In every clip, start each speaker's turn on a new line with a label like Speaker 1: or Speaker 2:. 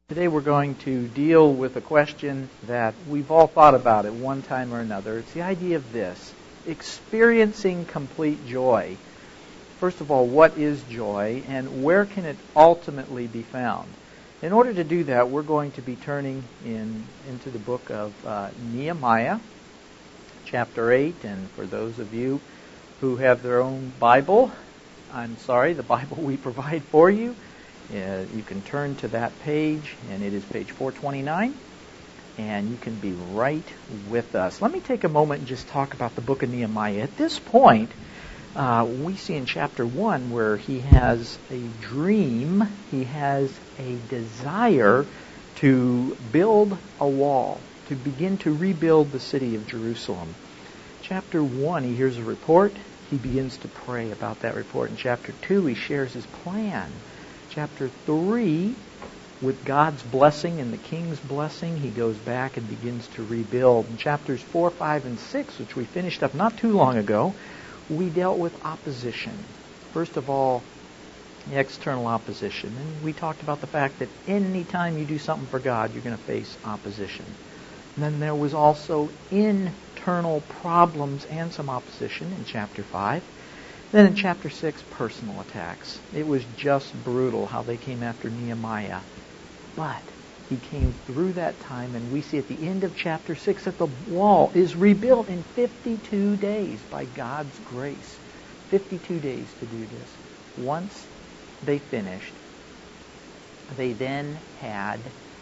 Speaker 1: Today we're going to deal with a question that we've all thought about at one time or another. It's the idea of this: experiencing complete joy. First of all, what is joy and where can it ultimately be found? In order to do that, we're going to be turning into the book of Nehemiah, chapter 8. And for those of you who have their own Bible, the Bible we provide for you, you can turn to that page, and it is page 429, and you can be right with us. Let me take a moment and just talk about the book of Nehemiah. At this point, we see in chapter 1 where he has a dream, he has a desire to build a wall, to begin to rebuild the city of Jerusalem. Chapter 1, he hears a report, he begins to pray about that report. In chapter 2, he shares his plan. Chapter 3, with God's blessing and the king's blessing, he goes back and begins to rebuild. In chapters 4, 5, and 6, which we finished up not too long ago, we dealt with opposition. First of all, the external opposition. And we talked about the fact that any time you do something for God, you're going to face opposition. And then there was also internal problems and some opposition in chapter 5. Then in chapter 6, personal attacks. It was just brutal how they came after Nehemiah. But he came through that time, and we see at the end of chapter 6 that the wall is rebuilt in 52 days by God's grace. 52 days to do this. Once they finished, they then had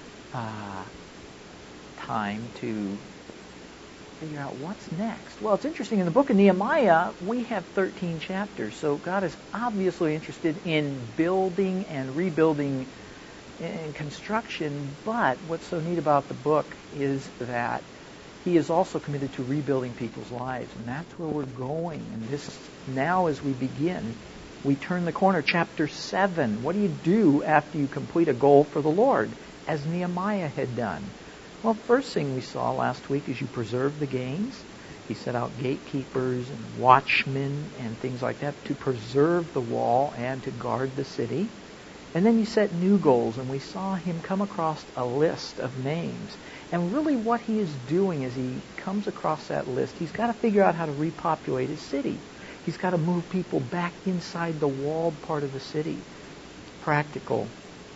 Speaker 1: time to figure out what's next. Well, it's interesting. In the book of Nehemiah, we have 13 chapters. So God is obviously interested in building and rebuilding and construction. But what's so neat about the book is that He is also committed to rebuilding people's lives. And that's where we're going. And this now, as we begin, we turn the corner. Chapter 7. What do you do after you complete a goal for the Lord, as Nehemiah had done? Well, the first thing we saw last week is you preserve the gains. He set out gatekeepers and watchmen and things like that to preserve the wall and to guard the city. And then you set new goals, and we saw him come across a list of names. And really what he is doing as he comes across that list, he's got to figure out how to repopulate his city. He's got to move people back inside the walled part of the city. Practical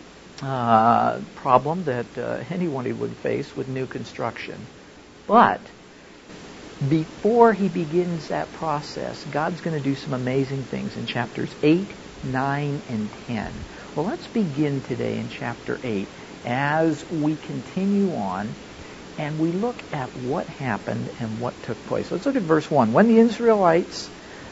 Speaker 1: problem that anyone would face with new construction. But before he begins that process, God's going to do some amazing things in chapters 8, 9, and 10. Well, let's begin today in chapter 8 as we continue on and we look at what happened and what took place. Let's look at verse 1. When the Israelites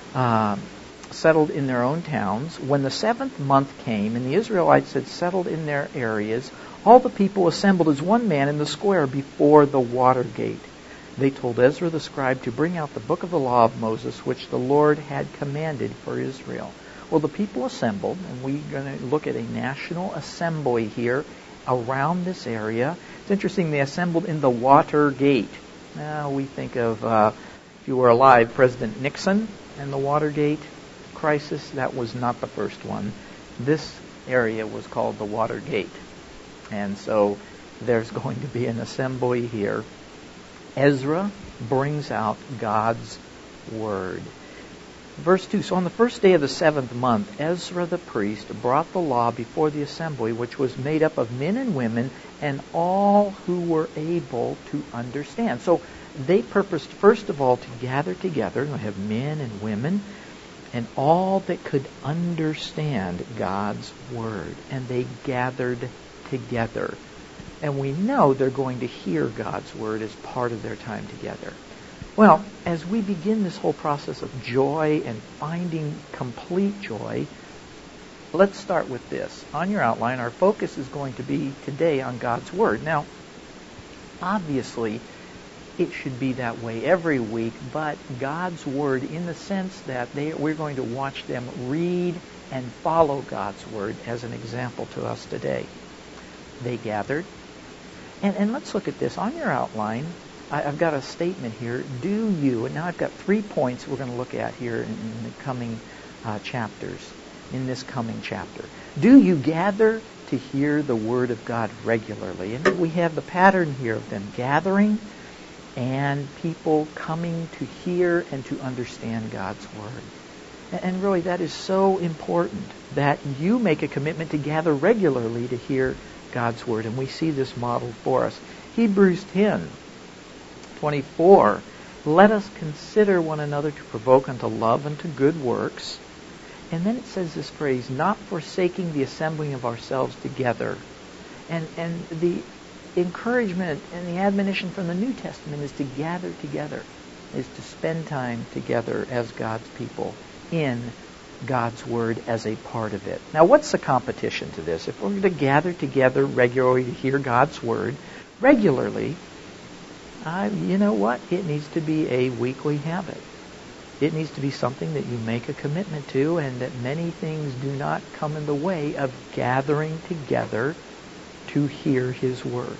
Speaker 1: settled in their own towns, when the 7th month came and the Israelites had settled in their areas, all the people assembled as one man in the square before the water gate. They told Ezra the scribe to bring out the book of the law of Moses, which the Lord had commanded for Israel. Well, the people assembled, and we're going to look at a national assembly here around this area. It's interesting, they assembled in the water gate. Now, we think of, if you were alive, President Nixon and the Watergate crisis. That was not the first one. This area was called the Watergate. And so there's going to be an assembly here. Ezra brings out God's Word. Verse 2, so on the first day of the 7th month, Ezra the priest brought the law before the assembly, which was made up of men and women and all who were able to understand. So they purposed, first of all, to gather together. We have men and women and all that could understand God's Word. And they gathered together. And we know they're going to hear God's Word as part of their time together. Well, as we begin this whole process of joy and finding complete joy, let's start with this. On your outline, our focus is going to be today on God's Word. Now, obviously, it should be that way every week, but God's Word in the sense that we're going to watch them read and follow God's Word as an example to us today. They gathered. And let's look at this. On your outline, I've got a statement here. Do you, and now I've got 3 points we're going to look at here in the coming chapters, in this coming chapter. Do you gather to hear the Word of God regularly. And we have the pattern here of them gathering and people coming to hear and to understand God's Word. And really, that is so important that you make a commitment to gather regularly to hear God's Word. And we see this modeled for us. Hebrews 10:24. Let us consider one another to provoke unto love and to good works. And then it says this phrase, not forsaking the assembling of ourselves together. And the encouragement and the admonition from the New Testament is to gather together, is to spend time together as God's people in God's Word as a part of it. Now, what's the competition to this? If we're going to gather together regularly to hear God's Word regularly, you know what? It needs to be a weekly habit. It needs to be something that you make a commitment to, and that many things do not come in the way of gathering together to hear His Word.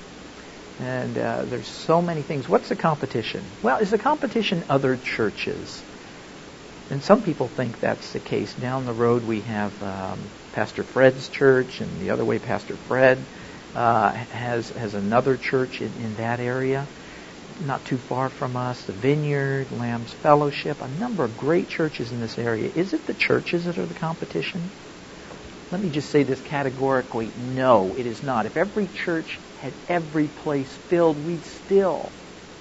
Speaker 1: And there's so many things. What's the competition? Well, is the competition other churches? And some people think that's the case. Down the road we have Pastor Fred's church, and the other way Pastor Fred has another church in that area. Not too far from us, the Vineyard, Lamb's Fellowship, a number of great churches in this area. Is it the churches that are the competition? Let me just say this categorically. No, it is not. If every church had every place filled, we'd still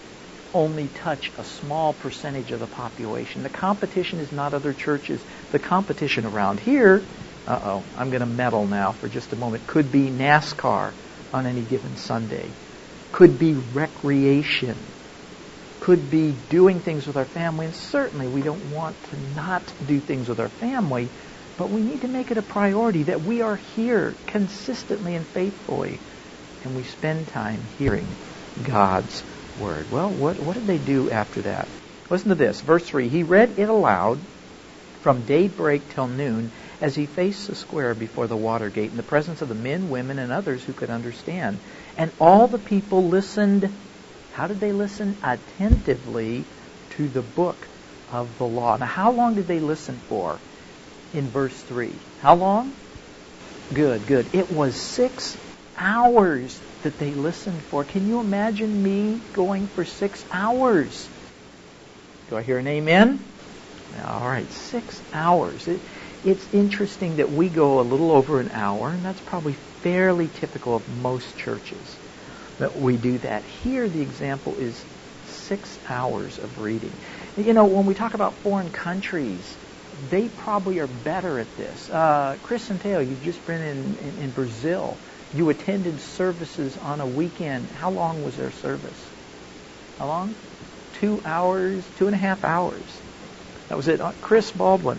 Speaker 1: only touch a small percentage of the population. The competition is not other churches. The competition around here, I'm going to meddle now for just a moment, could be NASCAR on any given Sunday. Could be recreation. Could be doing things with our family. And certainly we don't want to not do things with our family, but we need to make it a priority that we are here consistently and faithfully, and we spend time hearing God's Word. Well, what did they do after that? Listen to this. Verse 3. He read it aloud from daybreak till noon as he faced the square before the water gate in the presence of the men, women, and others who could understand. And all the people listened. How did they listen? Attentively to the book of the law. Now, how long did they listen for? In verse 3. How long? Good. It was 6 hours that they listened for. Can you imagine me going for 6 hours? Do I hear an amen? All right, 6 hours. It's interesting that we go a little over an hour, and that's probably fairly typical of most churches that we do that. Here, the example is 6 hours of reading. You know, when we talk about foreign countries, they probably are better at this. Chris and Teo, you've just been in Brazil. You attended services on a weekend. How long was their service? How long? 2 hours, 2.5 hours. That was it. Chris Baldwin,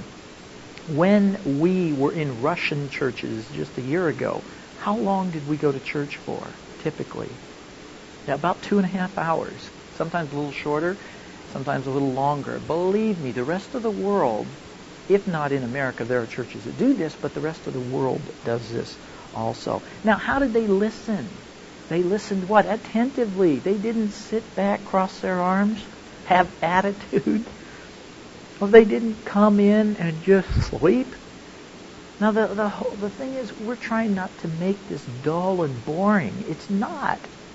Speaker 1: when we were in Russian churches just a year ago, how long did we go to church for, typically? Yeah, about 2.5 hours. Sometimes a little shorter, sometimes a little longer. Believe me, the rest of the world, if not in America, there are churches that do this, but the rest of the world does this also. Now, how did they listen? They listened what? Attentively. They didn't sit back, cross their arms, have attitude. Well, they didn't come in and just sleep. Now, the thing is, we're trying not to make this dull and boring. It's not.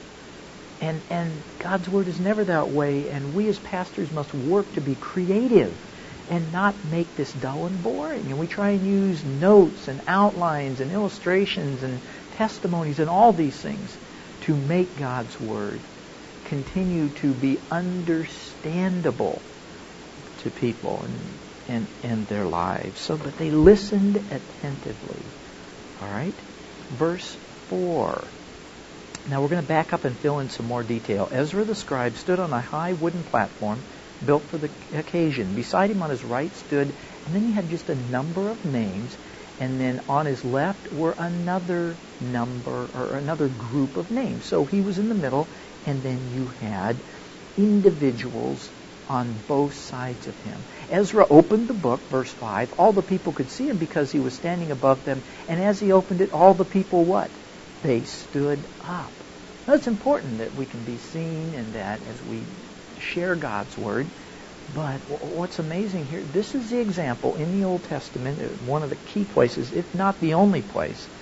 Speaker 1: And God's Word is never that way, and we as pastors must work to be creative and not make this dull and boring. And we try and use notes and outlines and illustrations and testimonies and all these things to make God's Word continue to be understandable to people and their lives. But they listened attentively. All right? Verse 4. Now we're going to back up and fill in some more detail. Ezra the scribe stood on a high wooden platform built for the occasion. Beside him on his right stood, and then he had just a number of names, and then on his left were another number or another group of names. So he was in the middle, and then you had individuals on both sides of him. Ezra opened the book, verse 5. All the people could see him because he was standing above them, and as he opened it, all the people what? They stood up. Now, it's important that we can be seen and that as we share God's Word. But what's amazing here, this is the example in the Old Testament, one of the key places, if not the only place,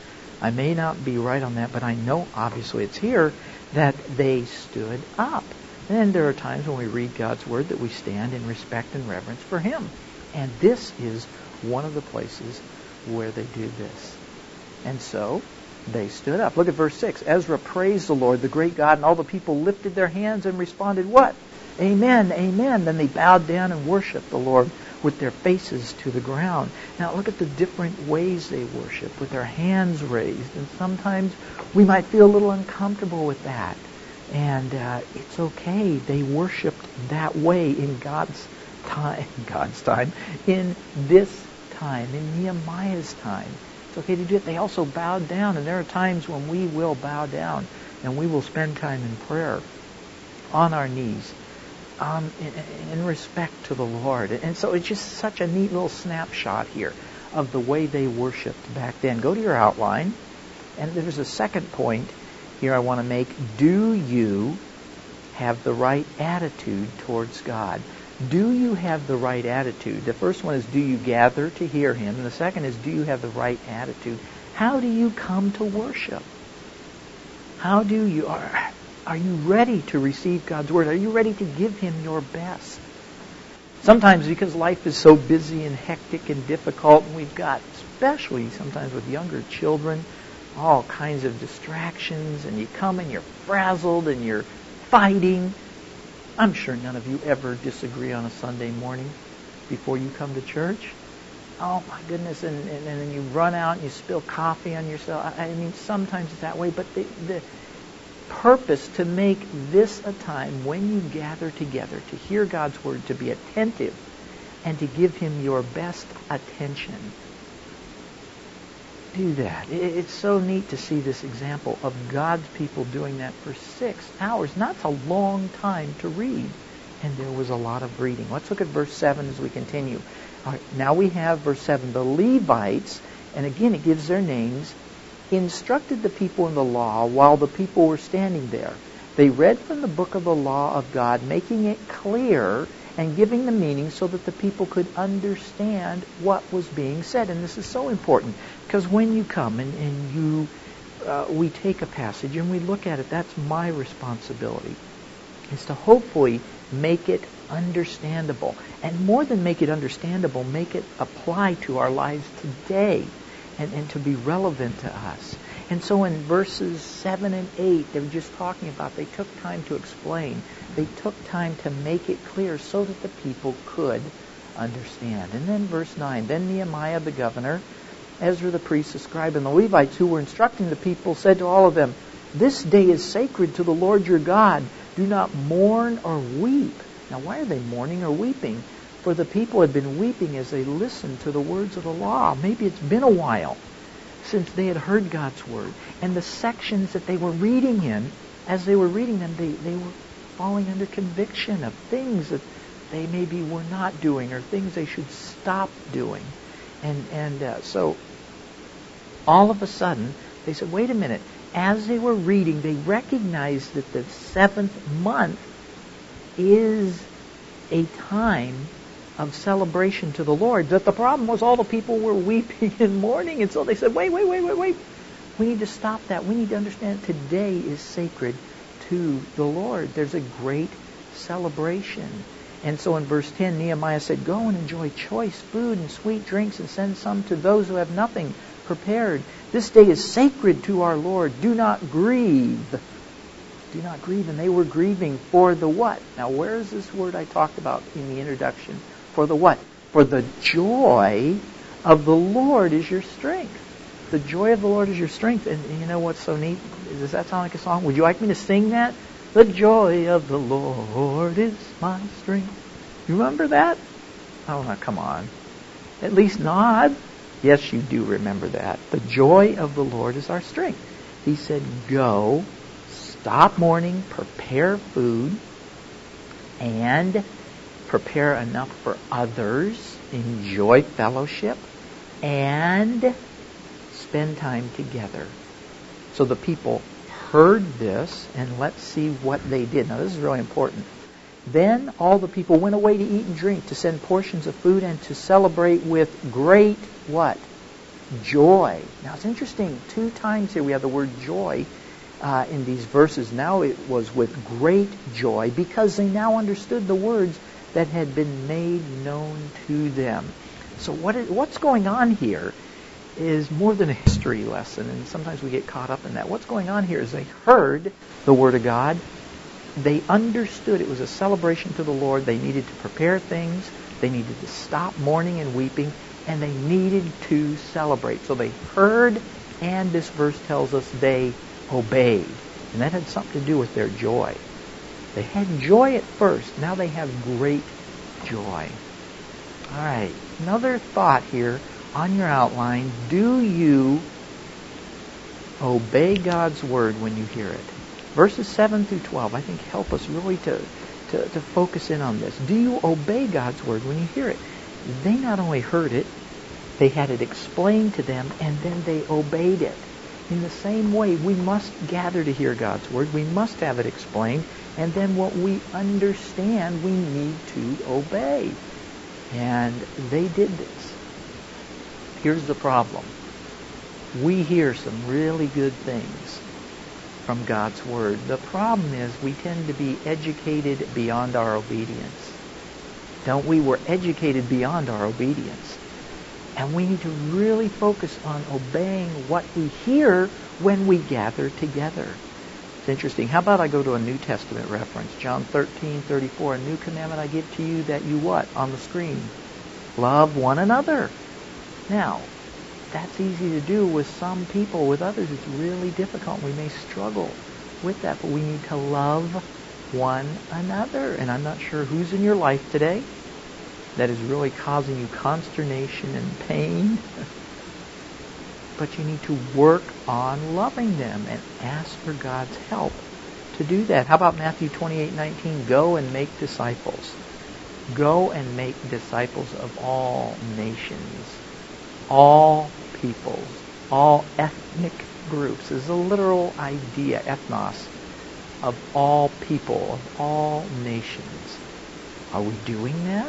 Speaker 1: I may not be right on that, but I know obviously it's here that they stood up. And there are times when we read God's Word that we stand in respect and reverence for Him. And this is one of the places where they do this. And so they stood up. Look at verse 6. Ezra praised the Lord, the great God, and all the people lifted their hands and responded, what? Amen, amen. Then they bowed down and worshiped the Lord with their faces to the ground. Now look at the different ways they worship, with their hands raised. And sometimes we might feel a little uncomfortable with that. And it's okay. They worshiped that way in God's time, in this time, in Nehemiah's time. It's okay to do it. They also bowed down, and there are times when we will bow down and we will spend time in prayer on our knees in respect to the Lord. And so it's just such a neat little snapshot here of the way they worshipped back then. Go to your outline, and there's a second point here I want to make. Do you have the right attitude towards God? Do you have the right attitude? The first one is, do you gather to hear Him? And the second is, do you have the right attitude? How do you come to worship? How do you... Are you ready to receive God's Word? Are you ready to give Him your best? Sometimes because life is so busy and hectic and difficult, and we've got, especially sometimes with younger children, all kinds of distractions, and you come and you're frazzled and you're fighting. I'm sure none of you ever disagree on a Sunday morning before you come to church. Oh my goodness, and then you run out and you spill coffee on yourself. I mean, sometimes it's that way, but the purpose to make this a time when you gather together to hear God's Word, to be attentive, and to give Him your best attention. Do that. It's so neat to see this example of God's people doing that for 6 hours. That's a long time to read. And there was a lot of reading. Let's look at verse 7 as we continue. All right, now we have verse 7. The Levites, and again it gives their names, instructed the people in the law while the people were standing there. They read from the book of the law of God, making it clear and giving the meaning so that the people could understand what was being said. And this is so important, because when you come and we take a passage and we look at it, that's my responsibility, is to hopefully make it understandable. And more than make it understandable, make it apply to our lives today and to be relevant to us. And so in verses 7 and 8, they were just talking about, they took time to explain. They took time to make it clear so that the people could understand. And then verse 9, then Nehemiah the governor, Ezra the priest, the scribe, and the Levites who were instructing the people said to all of them, this day is sacred to the Lord your God. Do not mourn or weep. Now why are they mourning or weeping? For the people had been weeping as they listened to the words of the law. Maybe it's been a while since they had heard God's Word. And the sections that they were reading in, as they were reading them, they were falling under conviction of things that they maybe were not doing or things they should stop doing. And so all of a sudden, they said, wait a minute. As they were reading, they recognized that the 7th month is a time of celebration to the Lord. That the problem was all the people were weeping and mourning. And so they said, wait. We need to stop that. We need to understand today is sacred to the Lord. There's a great celebration. And so in verse 10, Nehemiah said, go and enjoy choice food and sweet drinks and send some to those who have nothing prepared. This day is sacred to our Lord. Do not grieve. Do not grieve. And they were grieving for the what? Now where is this word I talked about in the introduction? For the what? For the joy of the Lord is your strength. The joy of the Lord is your strength. And you know what's so neat? Does that sound like a song? Would you like me to sing that? The joy of the Lord is my strength. You remember that? Oh, now come on. At least nod. Yes, you do remember that. The joy of the Lord is our strength. He said, go, stop mourning, prepare food, and prepare enough for others, enjoy fellowship, and spend time together. So the people heard this, and let's see what they did. Now this is really important. Then all the people went away to eat and drink, to send portions of food, and to celebrate with great what? joy. Now it's interesting, 2 times here we have the word joy in these verses. Now it was with great joy because they now understood the words that had been made known to them. So what's going on here is more than a history lesson, and sometimes we get caught up in that. What's going on here is they heard the Word of God. They understood it was a celebration to the Lord. They needed to prepare things. They needed to stop mourning and weeping, and they needed to celebrate. So they heard, and this verse tells us they obeyed. And that had something to do with their joy. They had joy at first. Now they have great joy. All right. Another thought here on your outline. Do you obey God's Word when you hear it? Verses 7 through 12, I think, help us really to focus in on this. Do you obey God's Word when you hear it? They not only heard it, they had it explained to them, and then they obeyed it. In the same way, we must gather to hear God's Word. We must have it explained. And then what we understand, we need to obey. And they did this. Here's the problem. We hear some really good things from God's Word. The problem is we tend to be educated beyond our obedience. Don't we? We're educated beyond our obedience. And we need to really focus on obeying what we hear when we gather together. It's interesting. How about I go to a New Testament reference? John 13:34. A new commandment I give to you, that you what? On the screen. Love one another. Now, that's easy to do with some people. With others, it's really difficult. We may struggle with that, but we need to love one another. And I'm not sure who's in your life today that is really causing you consternation and pain. But you need to work on loving them and ask for God's help to do that. How about Matthew 28:19? Go and make disciples. Go and make disciples of all nations, all peoples, all ethnic groups. This is a literal idea, ethnos, of all people, of all nations. Are we doing that?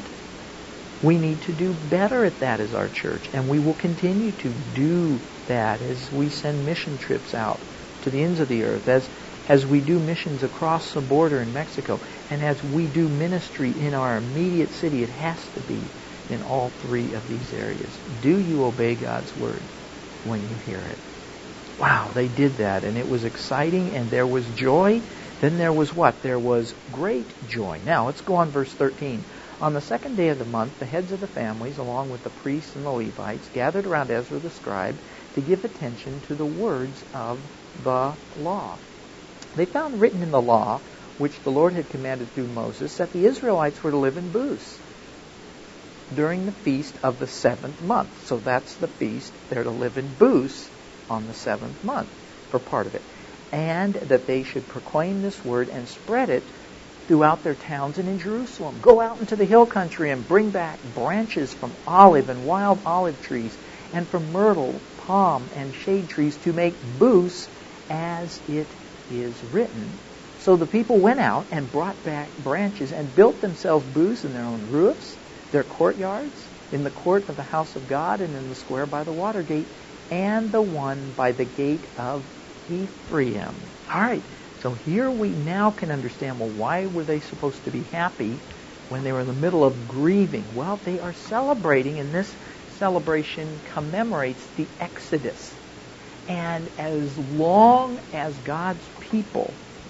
Speaker 1: We need to do better at that as our church, and we will continue to do that as we send mission trips out to the ends of the earth, as we do missions across the border in Mexico, and as we do ministry in our immediate city. It has to be in all 3 of these areas. Do you obey God's Word when you hear it? Wow, they did that, and it was exciting, and there was joy. Then there was what? There was great joy. Now, let's go on verse 13. On the 2nd day of the month, the heads of the families, along with the priests and the Levites, gathered around Ezra the scribe to give attention to the words of the law. They found written in the law, which the Lord had commanded through Moses, that the Israelites were to live in booths during the feast of the 7th month. So that's the feast. They're to live in booths on the 7th month for part of it. And that they should proclaim this word and spread it throughout their towns and in Jerusalem. Go out into the hill country and bring back branches from olive and wild olive trees, and from myrtle, palm, and shade trees, to make booths as it is written. So the people went out and brought back branches and built themselves booths in their own roofs, their courtyards, in the court of the house of God, and in the square by the water gate, and the one by the gate of Ephraim. All right. So here we now can understand, well, why were they supposed to be happy when they were in the middle of grieving? Well, they are celebrating, and this celebration commemorates the Exodus. And as long as God's people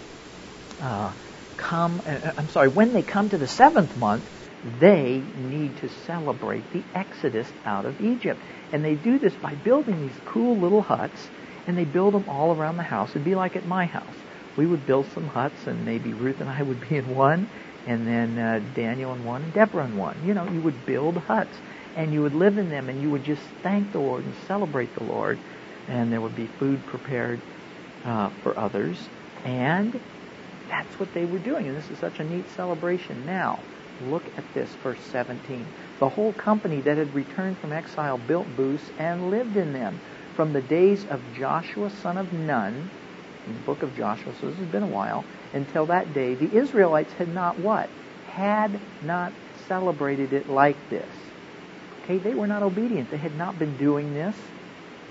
Speaker 1: when they come to the 7th month, they need to celebrate the Exodus out of Egypt. And they do this by building these cool little huts, and they build them all around the house. It'd be like at my house. We would build some huts, and maybe Ruth and I would be in one, and then Daniel in one, and Deborah in one. You know, you would build huts, and you would live in them, and you would just thank the Lord and celebrate the Lord. And there would be food prepared for others. And that's what they were doing. And this is such a neat celebration. Now, look at this, verse 17. The whole company that had returned from exile built booths and lived in them from the days of Joshua, son of Nun, in the book of Joshua, so this has been a while, until that day. The Israelites had not what? Had not celebrated it like this. Okay, they were not obedient. They had not been doing this.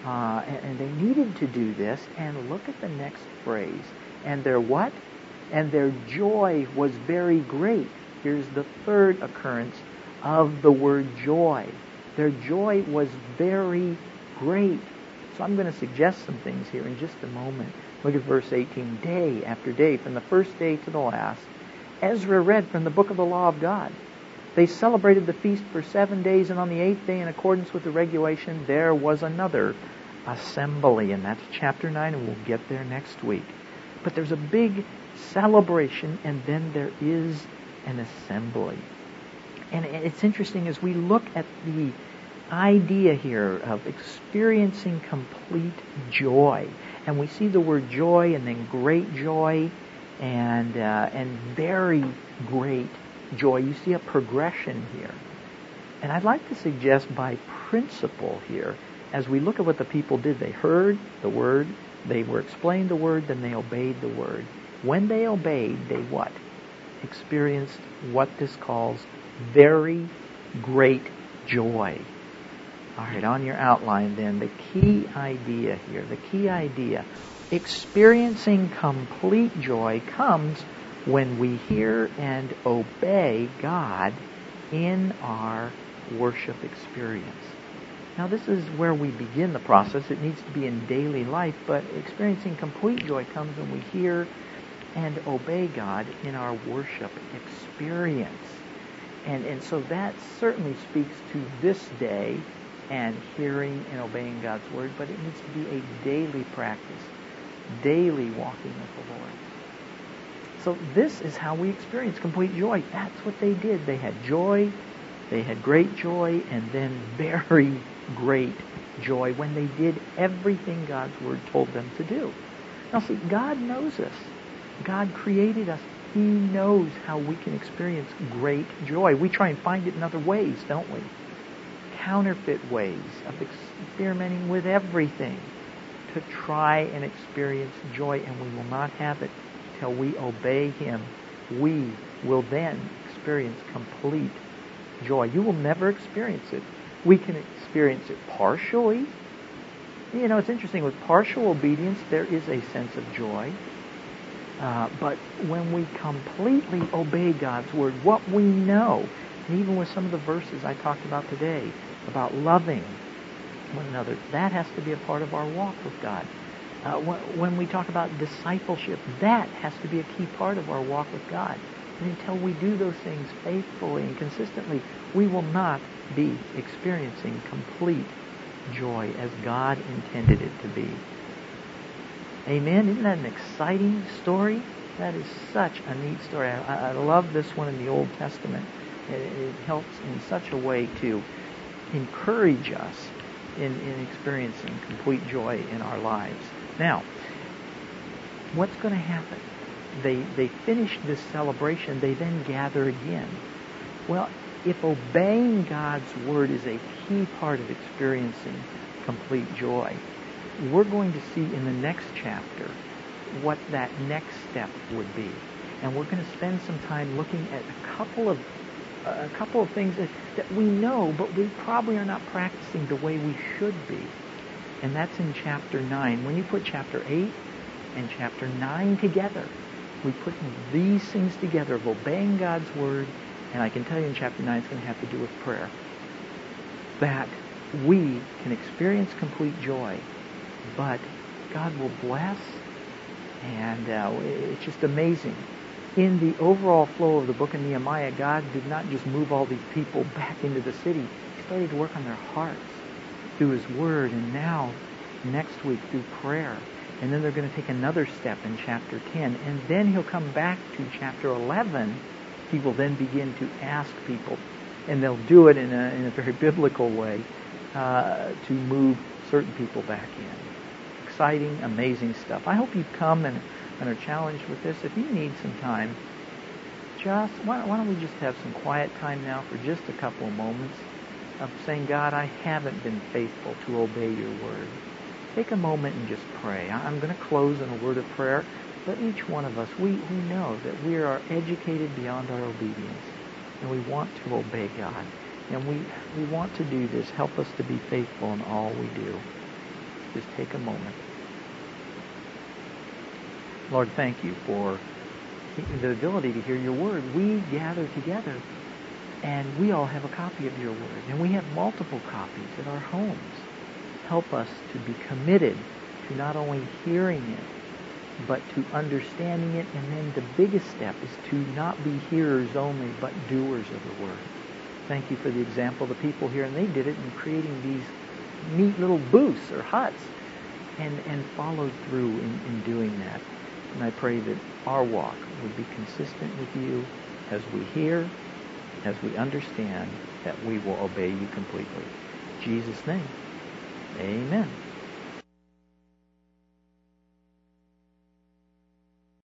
Speaker 1: And they needed to do this. And look at the next phrase. And their what? And their joy was very great. Here's the third occurrence of the word joy. Their joy was very great. So I'm going to suggest some things here in just a moment. Look at verse 18. Day after day, from the first day to the last, Ezra read from the book of the law of God. They celebrated the feast for 7 days, and on the 8th day, in accordance with the regulation, there was another assembly. And that's chapter 9, and we'll get there next week. But there's a big celebration, and then there is an assembly. And it's interesting as we look at the idea here of experiencing complete joy. And we see the word joy and then great joy and very great joy. You see a progression here. And I'd like to suggest by principle here, as we look at what the people did, they heard the word, they were explained the word, then they obeyed the word. When they obeyed, they what? Experienced what this calls very great joy. All right, on your outline then, the key idea here, experiencing complete joy comes when we hear and obey God in our worship experience. Now, this is where we begin the process. It needs to be in daily life, but experiencing complete joy comes when we hear and obey God in our worship experience. And so that certainly speaks to this day and hearing and obeying God's word, but it needs to be a daily practice, daily walking with the Lord. So this is how we experience complete joy. That's what they did. They had joy, they had great joy, and then very great joy when they did everything God's word told them to do. Now see, God knows us. God created us. He knows how we can experience great joy. We try and find it in other ways, don't we? Counterfeit ways of experimenting with everything to try and experience joy, and we will not have it till we obey Him. We will then experience complete joy. You will never experience it. We can experience it partially. You know, it's interesting. With partial obedience, there is a sense of joy. But when we completely obey God's word, what we know, and even with some of the verses I talked about today, about loving one another, that has to be a part of our walk with God. When we talk about discipleship, that has to be a key part of our walk with God. And until we do those things faithfully and consistently, we will not be experiencing complete joy as God intended it to be. Amen? Isn't that an exciting story? That is such a neat story. I love this one in the Old Testament. It helps in such a way to encourage us in experiencing complete joy in our lives. Now, what's going to happen? They finish this celebration. They then gather again. Well, if obeying God's word is a key part of experiencing complete joy, we're going to see in the next chapter what that next step would be. And we're going to spend some time looking at a couple of things that we know, but we probably are not practicing the way we should be. And that's in chapter 9. When you put chapter 8 and chapter 9 together, we put these things together of obeying God's word, and I can tell you in chapter 9 it's going to have to do with prayer, that we can experience complete joy, but God will bless, and it's just amazing. In the overall flow of the book of Nehemiah, God did not just move all these people back into the city. He started to work on their hearts through His Word, and now, next week, through prayer. And then they're going to take another step in chapter 10. And then He'll come back to chapter 11. He will then begin to ask people, and they'll do it in a very biblical way, to move certain people back in. Exciting, amazing stuff. I hope you've come and are challenged with this. If you need some time, why don't we just have some quiet time now for just a couple of moments of saying, God, I haven't been faithful to obey your word. Take a moment and just pray. I'm going to close in a word of prayer, but each one of us, we know that we are educated beyond our obedience, and we want to obey God. And we want to do this. Help us to be faithful in all we do. just take a moment. Lord, thank you for the ability to hear your word. We gather together, and we all have a copy of your word, and we have multiple copies at our homes. Help us to be committed to not only hearing it, but to understanding it, and then the biggest step is to not be hearers only, but doers of the word. Thank you for the example of the people here, and they did it in creating these neat little booths or huts, and followed through in doing that. And I pray that our walk would be consistent with you as we hear, as we understand, that we will obey you completely. In Jesus' name, amen.